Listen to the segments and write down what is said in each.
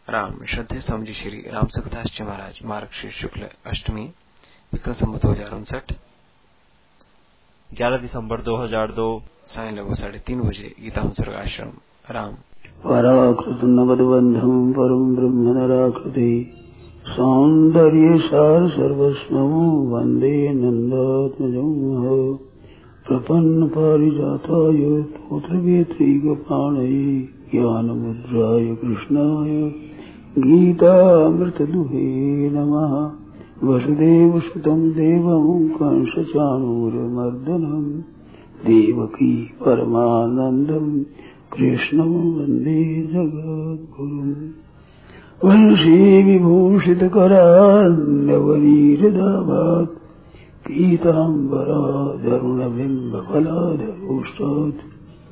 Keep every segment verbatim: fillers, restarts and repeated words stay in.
राम श्रद्धेय स्वामी जी श्री राम सुखदास जी महाराज मार्ग शीर्ष शुक्ल अष्टमी विक्रम संवत दो हजार उनसठ ग्यारह दिसंबर दो हजार दो साय लगभग साढ़े तीन बजे गीता मुसर्ग आश्रम राम पराकृत नवदबंधम परम ब्रह्म नराकृति सौंदर्य सार सर्वस्वं वंदे नंदात्मजं प्रपन्न पारिजाताय तोत्रवेत्रैकपाणये ज्ञानमुद्राय कृष्णाय गीतामृतदुहे नमः। वसुदेवसुतं देवं कंसचाणूरमर्दनं देवकी परमानन्दं कृष्णं वन्दे जगद्गुरुम्। वंशी विभूषितकरान्नवनीरदाभात् पीताम्बराधरुणबिम्बफलाधरोष्टात्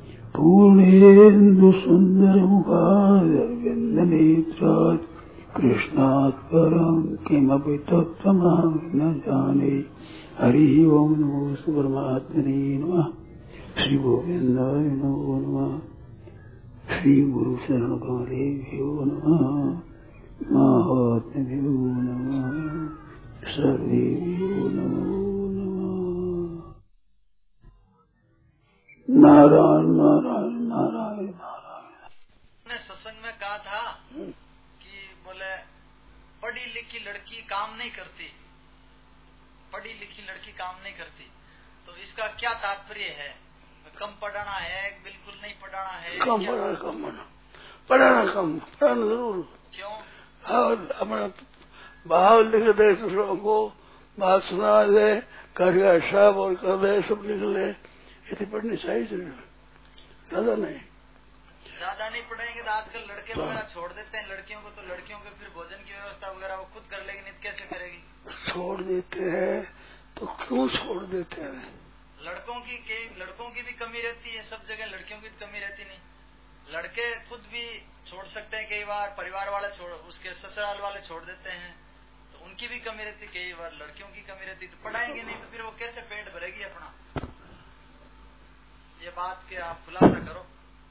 पूर्णेन्दुसुन्दरमुखारविन्दनेत्रात् कृष्णात् परं किमपि तत्त्वमहं न जाने। हरि ओं नमो परमात्मने नमः। श्री गोविन्दाय नमो नमः। श्री गुरु शरण कमलेभ्यो नमः। महात्म्यो नमः। सर्वेभ्यो नमो नमः। नारायण नारायण नारायण नारायण। ने सत्संग में कहा था कि बोले पढ़ी लिखी लड़की काम नहीं करती, पढ़ी लिखी लड़की काम नहीं करती, तो इसका क्या तात्पर्य है? कम पढ़ाना है, बिल्कुल नहीं पढ़ाना है? कम पढ़ाना, कम पढ़ाना, पढ़ाना कम, पढ़ाना जरूर। क्यों? और अपना भाव लिख दे, दूसरों को बात सुना दे, घर का हिसाब और कर दे, सब लिख ले, इतनी पढ़नी चाहिए जरूर, ज्यादा नहीं। ज्यादा नहीं पढ़ेंगे तो आजकल लड़के वगैरह छोड़ देते हैं लड़कियों को, तो लड़कियों को फिर भोजन की व्यवस्था वगैरह वो खुद कर लेगी, नहीं तो कैसे करेगी? छोड़ देते हैं तो क्यों छोड़ देते हैं? लड़कों की के लड़कों की भी कमी रहती है, सब जगह लड़कियों की कमी रहती नहीं। लड़के खुद भी छोड़ सकते हैं, कई बार परिवार वाले छोड़, उसके ससुराल वाले छोड़ देते हैं, तो उनकी भी कमी रहती, कई बार लड़कियों की कमी रहती। तो पढ़ाएंगे नहीं तो फिर वो कैसे पेट भरेगी अपना? ये बात के आप खुलासा करो।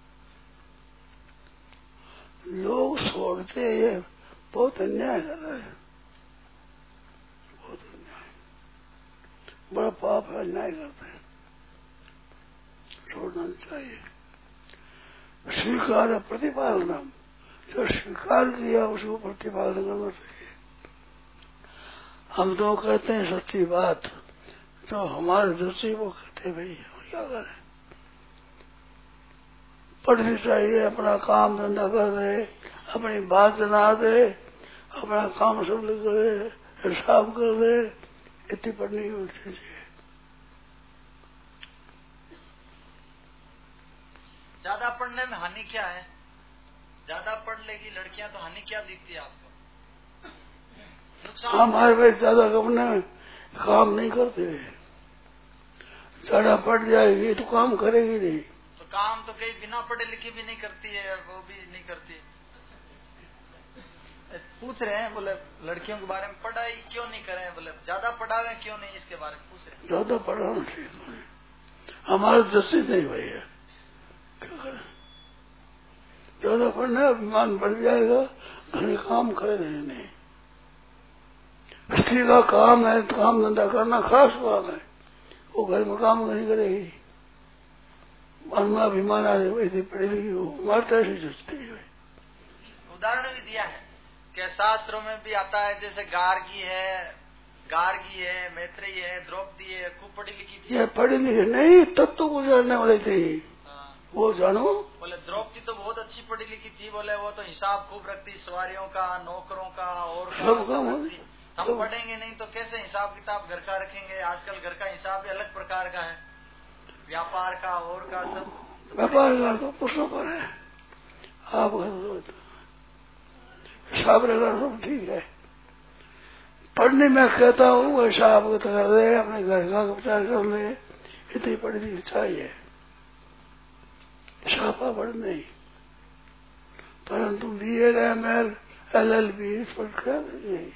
लोग छोड़ते ये बहुत अन्याय कर रहे हैं, बहुत अन्याय, बड़ा पाप है, अन्याय करते हैं, छोड़ना नहीं चाहिए। स्वीकार प्रतिपालना, जो स्वीकार किया उसको प्रतिपालन करना चाहिए। हम तो कहते हैं सच्ची बात, तो हमारे दृष्टि वो कहते हैं भाई हम क्या करें, पढ़नी चाहिए, अपना काम धंधा कर दे, अपनी बात जना दे, अपना काम सब लिख दे, हिसाब कर दे, इतनी पढ़नी होनी चाहिए। ज्यादा पढ़ने में हानि क्या है? ज्यादा पढ़ लेगी लड़कियां तो हानि क्या दिखती है आपको? हमारे भाई ज्यादा करने में काम नहीं करते, ज्यादा पढ़ जाएगी तो काम करेगी नहीं। तो काम तो कई बिना पढ़े लिखे भी नहीं करती है, वो भी नहीं करती। पूछ रहे हैं बोले लड़कियों के बारे में, पढ़ाई क्यों नहीं करें, बोले ज्यादा पढ़ावे क्यों नहीं, इसके बारे में पूछ रहे हैं। ज्यादा पढ़ाना चाहिए, हमारे दृष्टि नहीं भैया, क्या करें, ज्यादा पढ़ना अभिमान बढ़ जाएगा, घर काम करे नहीं। स्त्री का काम है, काम धंधा करना खास काम है, वो घर में काम नहीं करेगी, मन में अभिमान आ जाए, वैसे पढ़ेगी वो, मारता ऐसी सोचती है। उदाहरण भी दिया है कि शास्त्रों में भी आता है, जैसे गार्गी है, गार्गी है, मैत्रेयी है, द्रौपदी है, खूब पढ़ी लिखी थी। ये पढ़ी लिखी नहीं, तत्व को जानने वाली थी, वो जानो। बोले द्रौपदी तो बहुत अच्छी पढ़ी लिखी थी, बोले वो तो हिसाब खूब रखती, सवारियों का, नौकरों का और सब काम। हम पढ़ेंगे नहीं तो कैसे हिसाब किताब घर का रखेंगे? आजकल घर का हिसाब भी अलग प्रकार का है, व्यापार का और का सब। व्यापार का तो पुरुषों पर है, आप हिसाब रखना सब ठीक है। पढ़ने में कहता हूँ हिसाब कर ले, अपने घर का विचार कर ले, इतनी पढ़नी चाहिए, छापा पढ़ नहीं। परंतु B Ed M L L L B पढ़ कर नहीं,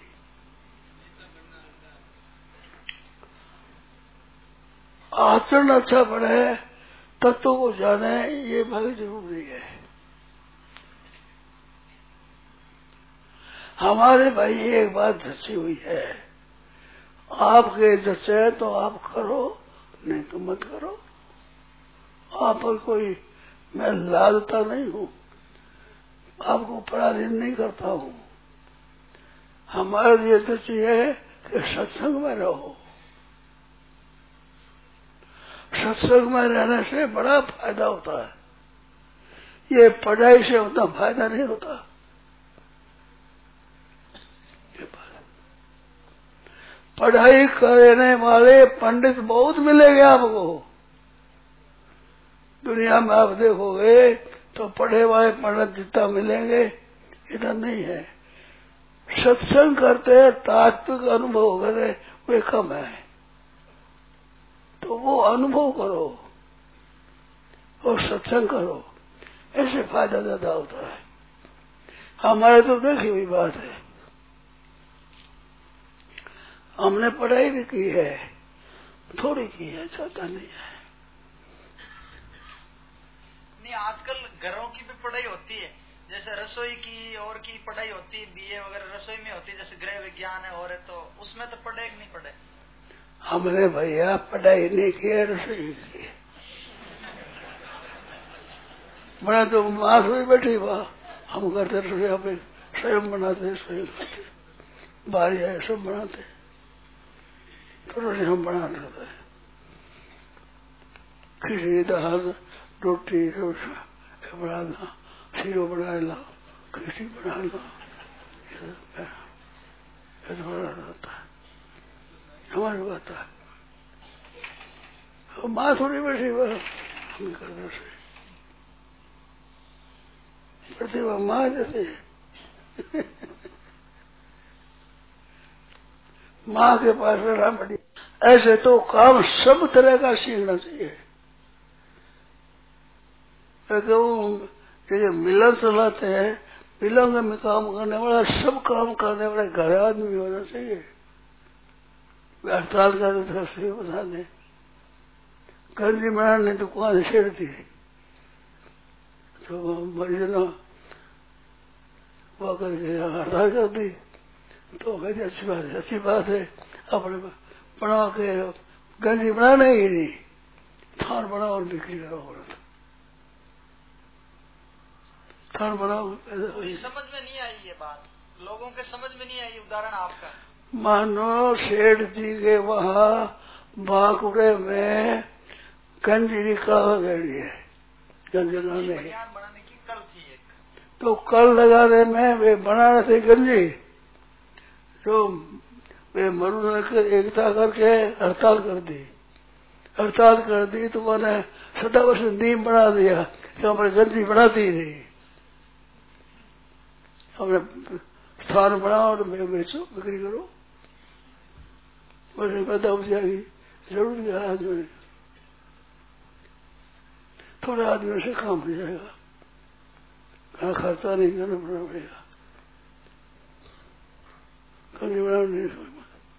आचरण अच्छा पढ़े, तत्व को जाने, ये बहुत जरूरी है। हमारे भाई एक बात धसी हुई है, आपके जैसे तो आप करो, नहीं तो मत करो। आप पर कोई मैं लादता नहीं हूँ, आपको पराधीन नहीं करता हूँ। हमारे लिए तो चाहिए कि सत्संग में रहो। सत्संग में रहने से बड़ा फायदा होता है, ये पढ़ाई से उतना फायदा नहीं होता। पढ़ाई करने वाले पंडित बहुत मिलेंगे आपको दुनिया में। आप देखोगे तो पढ़े वाले पंडित जितना मिलेंगे इतना नहीं है। सत्संग करते तात्विक अनुभव करे वे कम है, तो वो अनुभव करो और सत्संग करो, ऐसे फायदा ज्यादा होता है। हमारे तो देखी हुई बात है, हमने पढ़ाई भी की है, थोड़ी की है, ज्यादा नहीं है। नहीं, आजकल घरों की भी पढ़ाई होती है, जैसे रसोई की और की पढ़ाई होती है, बीए वगैरह रसोई में होती है, जैसे गृह विज्ञान है और है, तो उसमें तो पढ़े कि नहीं पढ़े? हमने भैया पढ़ाई नहीं की है, रसोई की। बना तो माँ सोई बैठी वहाँ, हम करते रसोई पे स्वयं बनाते, स्वयं खाते, बारी आए सब बनाते, तो रोटी हम बना देते, खिचड़ी दाल रोटी बनाना, सीरो बनाना, खिचड़ी बनाना, ये तो बना जाता है हमारे बात है। माँ थोड़ी बैठी वह हम करते से प्रतिभा माँ जैसे माँ के पास रहना पड़ी। ऐसे तो काम सब तरह का सीखना चाहिए। जैसे मिलन चलाते हैं, मिलन में काम करने वाला, सब काम करने वाला घर आदमी होना चाहिए। हड़ताल का तो सही बता दें, गंजी बनाने ने दुकान छेड़ दी तो मरीज वो करके हड़ताल कर दी, तो कहते अच्छी बात है, अच्छी बात है, अपने बना के गंजी बनाना ही नहीं, थान बनाओ और बिक्री करो। थान बनाओ, समझ में नहीं आई ये बात, लोगों के समझ में नहीं आई। उदाहरण आपका, मानो सेठ जी के वहाँ बांकुड़े में गंजी निकाल गई है, गंजी बनाने की कल थी एक, तो कल लगाने में वे बना रहे थे गंजी, तो वे मरुन एकता करके हड़ताल कर दी। हड़ताल कर दी तो मैंने सदा वर्ष नीम बना दिया कि हमारे गंजी बनाती ही नहीं, हमने स्थान बनाओ और बेचो, बिक्री करो, वैसे पैदा हो जाएगी। जरूर गया आदमी, थोड़े आदमियों से काम हो जाएगा, कहाँ खर्चा नहीं करना पड़ेगा, करने वाला नहीं समझ।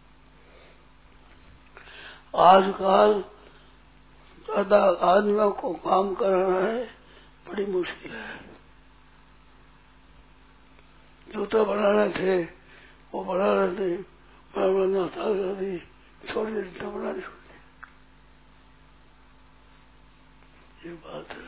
आजकल ज्यादा आदमियों को काम कराना है बड़ी मुश्किल है। जूता बनाने थे वो बना रहे थे, बनाना था कर दी, छोड़ दी, जूता बनाने छोड़ दी। ये बात है।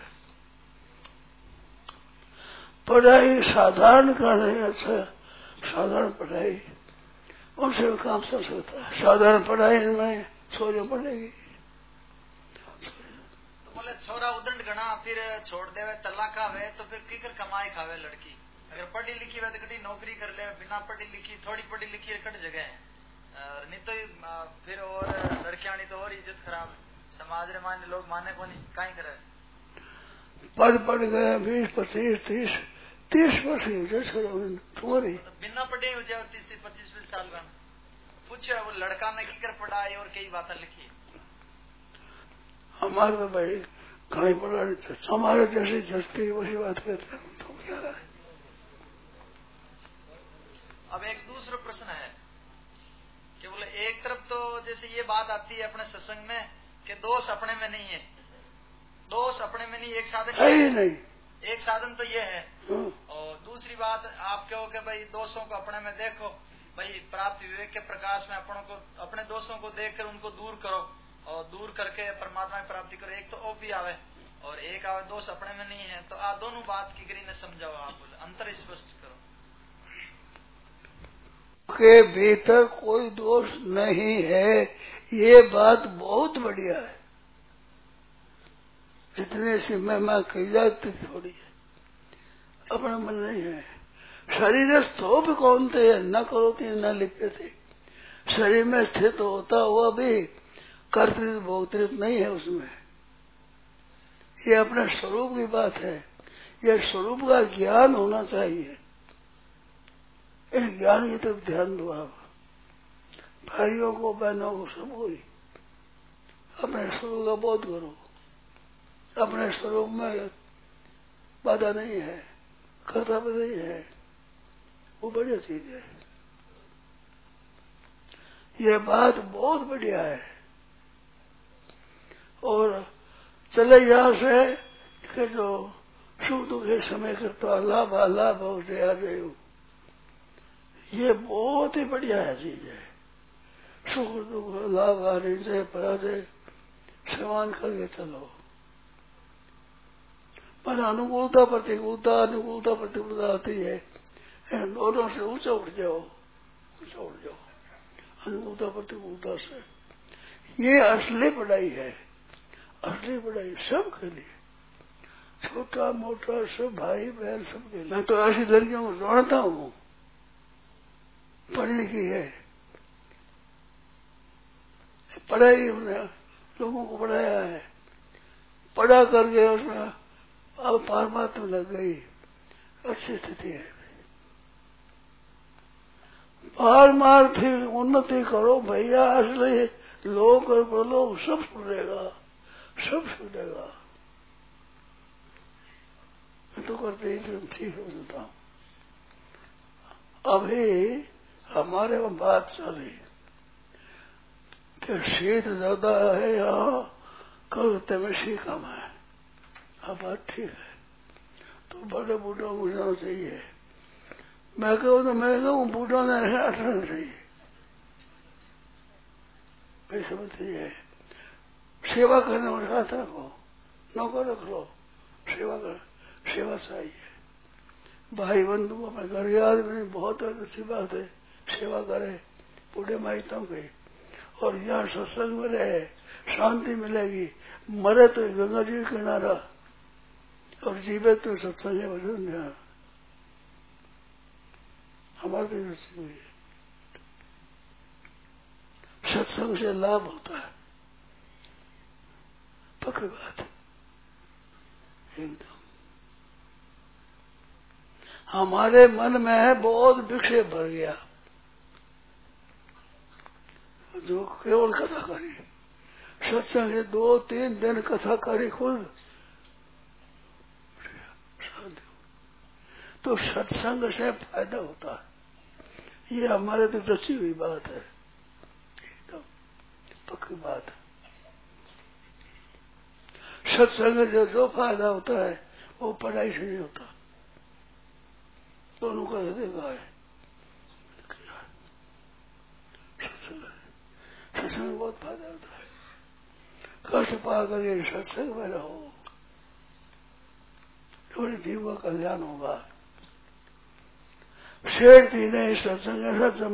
पढ़ाई साधारण करने अच्छा, साधारण पढ़ाई उनसे भी काम चल सकता है। साधारण पढ़ाई में सोच पड़ेगी। तो बोले छोरा उदंड गणा फिर छोड़ देवे, तला खावे, तो फिर की कर कमाई खावे लड़की। अगर पढ़ी लिखी वह तो कटी नौकरी कर ले, बिना पढ़ी लिखी थोड़ी पढ़ी लिखी कट जगह है, नहीं तो फिर और लड़कियां तो और इज्जत खराब है समाज रे, माने लोग माने को नहीं कहीं करे। पढ़ पढ़ गए बीस पच्चीस तीस तीस वर्ष तुम्हारी तो बिना पढ़े हो जाए तीस तीस पच्चीस साल का पूछे वो लड़का ने की कर पढ़ाई और कई बातें लिखी। हमारे तो भाई कहीं पढ़ा हमारे जैसे जस्ती वही बात कहते हैं, तो क्या है। अब एक दूसरा प्रश्न है कि बोले एक तरफ तो जैसे ये बात आती है अपने सत्संग में कि दोष अपने में नहीं है, दोष अपने में नहीं, एक साधन है ही नहीं, एक साधन तो ये है और दूसरी बात आप कहो कि भाई दोषों को अपने में देखो, भाई प्राप्त विवेक के प्रकाश में अपनों को अपने दोषों को देखकर उनको दूर करो और दूर करके परमात्मा की प्राप्ति करो। एक तो ओ भी आवे और एक आवे दोष अपने में नहीं है, तो आप दोनों बात की करी ने समझाओ, आप बोले अंतर स्पष्ट करो। के भीतर कोई दोष नहीं है, ये बात बहुत बढ़िया है। जितने से मैं मैं कही जाती थोड़ी है, अपना मन नहीं है। शरीर स्थोप कौन थे, न करोती न लिप्य थे। शरीर में स्थित होता हुआ भी कर्तृत्व भोक्तृत्व नहीं है उसमें। ये अपने स्वरूप की बात है, ये स्वरूप का ज्ञान होना चाहिए। इस ज्ञान की तरफ ध्यान दो आप, भाइयों को बहनों को सबको ही अपने स्वरूप का बोध करो। अपने स्वरूप में बाधा नहीं है, कर्तव्य नहीं है, वो बढ़िया चीज है। ये बात बहुत बढ़िया है। और चले यहाँ से कि जो सुख दुख के समय करता लाभ लाभ हो जया जय, ये बहुत ही बढ़िया है चीज है। सुख दुख लाभ हानि जय पराजय समान करके चलो। पर अनुकूलता प्रतिकूलता अनुकूलता प्रतिकूलता आती है, दोनों से ऊंचा उठ जाओ, ऊंचा उठ जाओ अनुकूलता प्रतिकूलता से। ये असली पढ़ाई है, असली पढ़ाई सबके लिए, छोटा मोटा सब भाई बहन सबके लिए। मैं तो ऐसी लड़कियों को जानता हूँ, पढ़ी लिखी है, पढ़ाई हमने लोगों को पढ़ाया है, पढ़ा करके उसमें अब परमात्मा लग गई, अच्छी स्थिति है। पारमार्थी उन्नति करो भैया, असली लोग और लोग सब सुनेगा, सब सुनेगा। मैं तो करते ही ठीक हो जाता हूँ। अभी हमारे वहां बात चली कि शीत ज्यादा है यहाँ, कल में शी कम है। अब बात ठीक है, तो बड़े बूढ़ों को जाना चाहिए। मैं कहूँ तो मैं कहूँ बूढ़ों ने हटना चाहिए। पैसे बताइए है सेवा करने वाले साथ रखो, नौकर रख लो, सेवा कर, सेवा चाहिए। भाई बंधु अपने घर के आदमी बहुत अच्छी बात है, सेवा करे बूढ़े माइतों की। और यहाँ सत्संग में रहे, शांति मिलेगी। मरे तो गंगा जी किनारा और जीवे तो सत्संग है भजन ध्यान। हमारे तो हुई है, सत्संग से लाभ होता है, पक्की बात एकदम। हमारे मन में बहुत विक्षेप भर गया, जो केवल कथा करी, सत्संग से दो तीन दिन कथा करी खुद, तो सत्संग से फायदा होता है। ये हमारे तो दसी हुई बात है, एकदम पक्की बात है। सत्संग से जो फायदा होता है वो पढ़ाई से नहीं होता, दोनों का देखा है। सत्संग में बहुत फायदा होता है। कष्ट पा कर सत्संग में रहो, थोड़ी जीव का कल्याण होगा। शेर थी नहीं सत्संग ऐसा